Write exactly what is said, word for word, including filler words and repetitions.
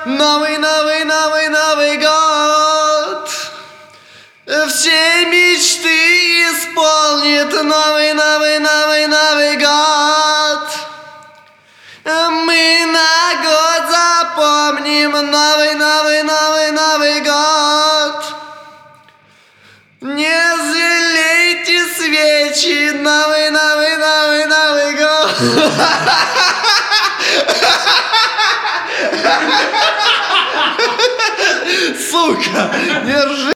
Новый, новый, новый, Новый год все мечты исполнит. Новый, новый, новый, Новый год мы на год запомним. Новый, новый, новый, Новый год. Не жалейте свечи. Новый, новый, новый, Новый год. Сука, не ржи.